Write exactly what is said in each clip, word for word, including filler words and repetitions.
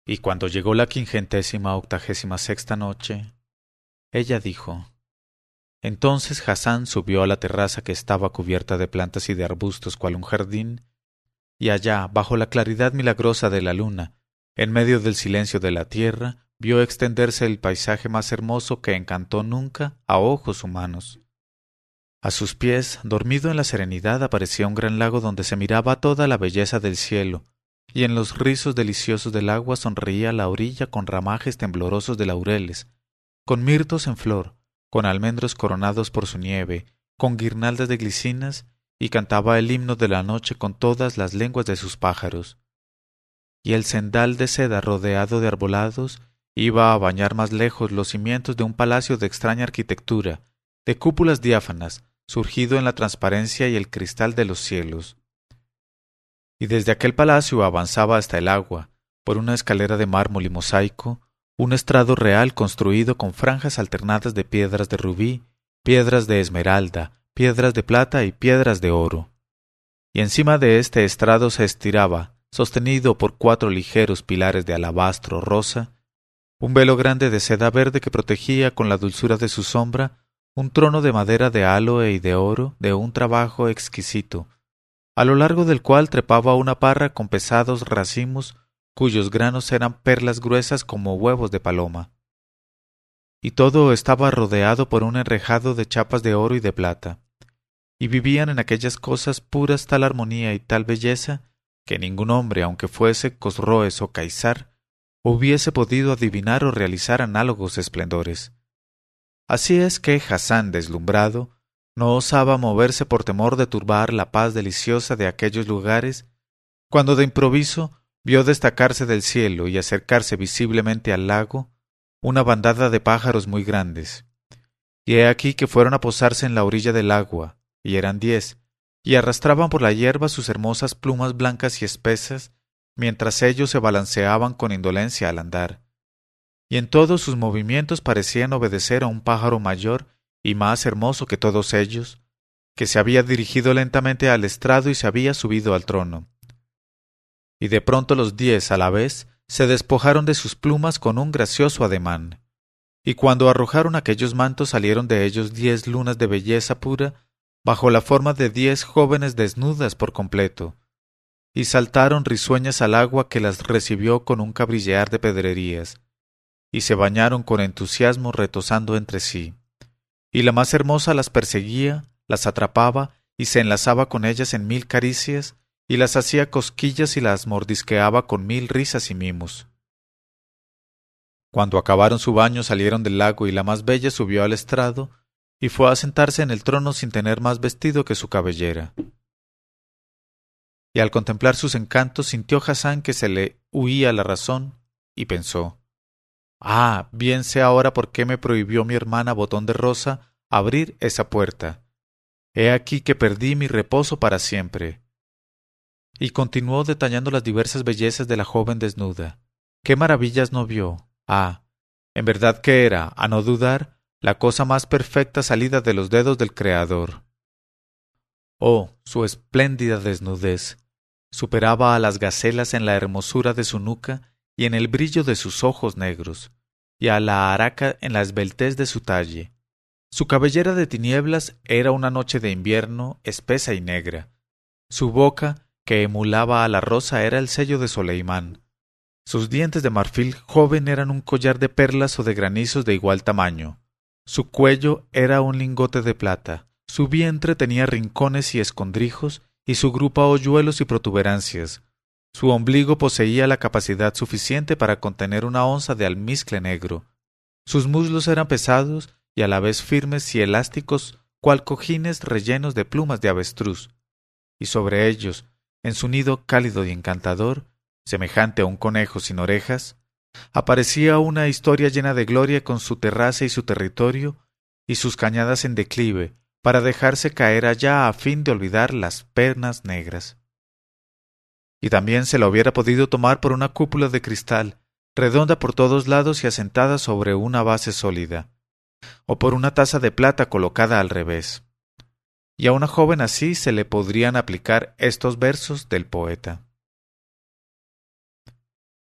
Y cuando llegó la quingentésima octagésima sexta noche, ella dijo: Entonces Hasán subió a la terraza que estaba cubierta de plantas y de arbustos cual un jardín, y allá, bajo la claridad milagrosa de la luna, en medio del silencio de la tierra, vio extenderse el paisaje más hermoso que encantó nunca a ojos humanos. A sus pies, dormido en la serenidad, aparecía un gran lago donde se miraba toda la belleza del cielo, y en los rizos deliciosos del agua sonreía la orilla con ramajes temblorosos de laureles, con mirtos en flor, con almendros coronados por su nieve, con guirnaldas de glicinas, y cantaba el himno de la noche con todas las lenguas de sus pájaros. Y el cendal de seda rodeado de arbolados iba a bañar más lejos los cimientos de un palacio de extraña arquitectura, de cúpulas diáfanas, surgido en la transparencia y el cristal de los cielos. Y desde aquel palacio avanzaba hasta el agua, por una escalera de mármol y mosaico, un estrado real construido con franjas alternadas de piedras de rubí, piedras de esmeralda, piedras de plata y piedras de oro. Y encima de este estrado se estiraba, sostenido por cuatro ligeros pilares de alabastro rosa, un velo grande de seda verde que protegía con la dulzura de su sombra un trono de madera de áloe y de oro de un trabajo exquisito, a lo largo del cual trepaba una parra con pesados racimos cuyos granos eran perlas gruesas como huevos de paloma. Y todo estaba rodeado por un enrejado de chapas de oro y de plata, y vivían en aquellas cosas puras tal armonía y tal belleza que ningún hombre, aunque fuese Cosroes o Caizar, hubiese podido adivinar o realizar análogos esplendores. Así es que Hasán, deslumbrado, no osaba moverse por temor de turbar la paz deliciosa de aquellos lugares, cuando de improviso vio destacarse del cielo y acercarse visiblemente al lago una bandada de pájaros muy grandes. Y he aquí que fueron a posarse en la orilla del agua, y eran diez, y arrastraban por la hierba sus hermosas plumas blancas y espesas, mientras ellos se balanceaban con indolencia al andar. Y en todos sus movimientos parecían obedecer a un pájaro mayor y más hermoso que todos ellos, que se había dirigido lentamente al estrado y se había subido al trono. Y de pronto los diez a la vez se despojaron de sus plumas con un gracioso ademán, y cuando arrojaron aquellos mantos salieron de ellos diez lunas de belleza pura, bajo la forma de diez jóvenes desnudas por completo, y saltaron risueñas al agua que las recibió con un cabrillear de pedrerías, y se bañaron con entusiasmo retozando entre sí, y la más hermosa las perseguía, las atrapaba y se enlazaba con ellas en mil caricias, y las hacía cosquillas y las mordisqueaba con mil risas y mimos. Cuando acabaron su baño salieron del lago y la más bella subió al estrado y fue a sentarse en el trono sin tener más vestido que su cabellera. Y al contemplar sus encantos sintió Hasán que se le huía la razón y pensó: Ah, bien sé ahora por qué me prohibió mi hermana Botón de Rosa abrir esa puerta. He aquí que perdí mi reposo para siempre. Y continuó detallando las diversas bellezas de la joven desnuda. ¿Qué maravillas no vio? Ah, en verdad que era, a no dudar, la cosa más perfecta salida de los dedos del Creador. Oh, su espléndida desnudez superaba a las gacelas en la hermosura de su nuca y en el brillo de sus ojos negros, y a la araca en la esbeltez de su talle. Su cabellera de tinieblas era una noche de invierno espesa y negra. Su boca, que emulaba a la rosa, era el sello de Soleimán. Sus dientes de marfil joven eran un collar de perlas o de granizos de igual tamaño. Su cuello era un lingote de plata. Su vientre tenía rincones y escondrijos, y su grupa hoyuelos y protuberancias. Su ombligo poseía la capacidad suficiente para contener una onza de almizcle negro. Sus muslos eran pesados y a la vez firmes y elásticos, cual cojines rellenos de plumas de avestruz, y sobre ellos, en su nido cálido y encantador, semejante a un conejo sin orejas, aparecía una historia llena de gloria con su terraza y su territorio, y sus cañadas en declive, para dejarse caer allá a fin de olvidar las pernas negras. Y también se la hubiera podido tomar por una cúpula de cristal, redonda por todos lados y asentada sobre una base sólida, o por una taza de plata colocada al revés. Y a una joven así se le podrían aplicar estos versos del poeta.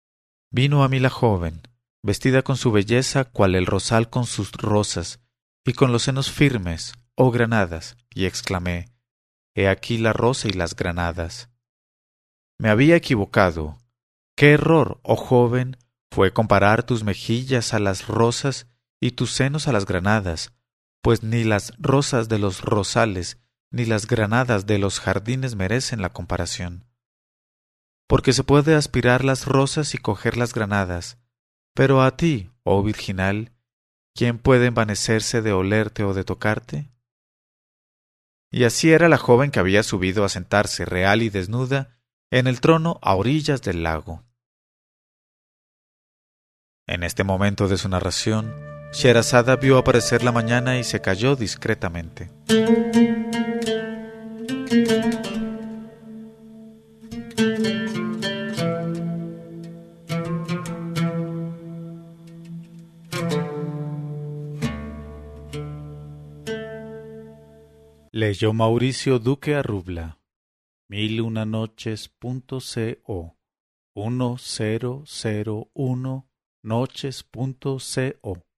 Vino a mí la joven, vestida con su belleza cual el rosal con sus rosas, y con los senos firmes, oh granadas, y exclamé, he aquí la rosa y las granadas. Me había equivocado. Qué error, oh joven, fue comparar tus mejillas a las rosas y tus senos a las granadas, pues ni las rosas de los rosales ni las granadas de los jardines merecen la comparación. Porque se puede aspirar las rosas y coger las granadas, pero a ti, oh virginal, ¿quién puede envanecerse de olerte o de tocarte? Y así era la joven que había subido a sentarse real y desnuda en el trono a orillas del lago. En este momento de su narración, Sherazada vio aparecer la mañana y se calló discretamente. Leyó Mauricio Duque Arrubla. Mil una noches punto co. uno cero cero uno noches punto co.